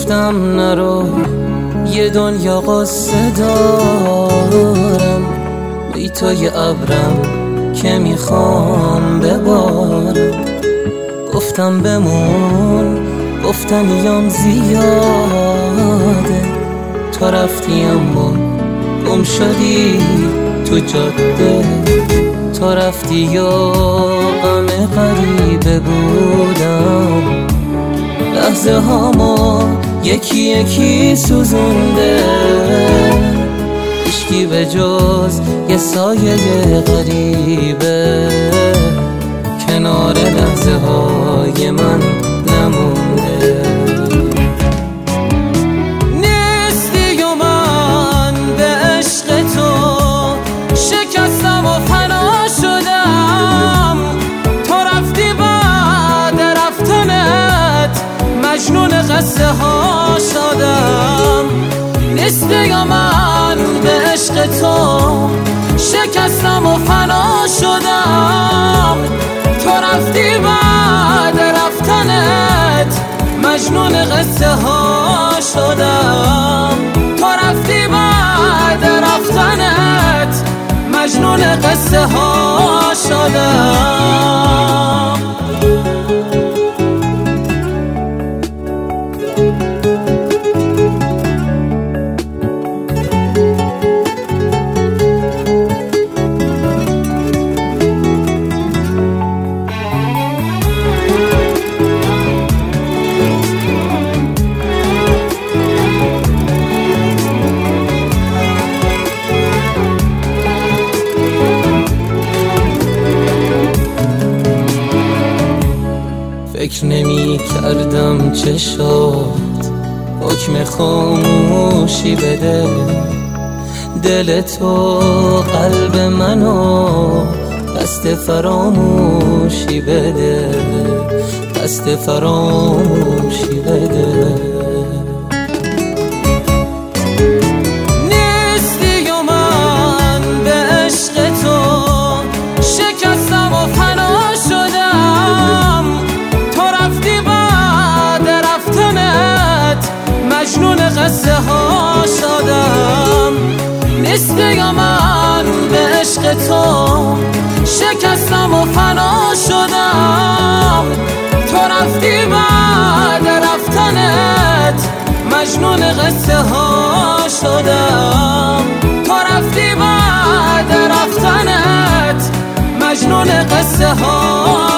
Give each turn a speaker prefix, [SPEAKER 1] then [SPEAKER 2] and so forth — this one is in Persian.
[SPEAKER 1] گفتم نرو یه دنیا قصه دارم، بی تو یه ابرم که میخوام ببارم. گفتم بمون، گفتنیام زیاده، تو رفتی اما گم شدی تو جاده. تو رفتی و غم غریبه بودم، لحظه هامو یکی یکی سوزونده. هیچکی به جز یه سایه غریبه کنار لحظه های من نمونده. نیستی و من به عشق تو شکستم و فنا شدم. تو رفتی بعد رفتنت مجنون قصه ها شدم. نیستی و من به عشق تو شکستم و فنا شدم. تو رفتی بعد رفتنت مجنون قصه ها شدم. تو رفتی بعد رفتنت مجنون قصه ها شدم. فکر نمی کردم چشات حکم خاموشی بده. دل تو قلب منو دست فراموشی بده، دست فراموشی بده. نیستی و من به عشق تو شکستم و فنا شدم. تو رفتی بعد رفتنت مجنون قصه ها شدم. نیستی و من به عشق تو شکستم و فنا شدم. تو رفتی بعد رفتنت مجنون قصه ها شدم. تو رفتی بعد رفتنت مجنون قصه ها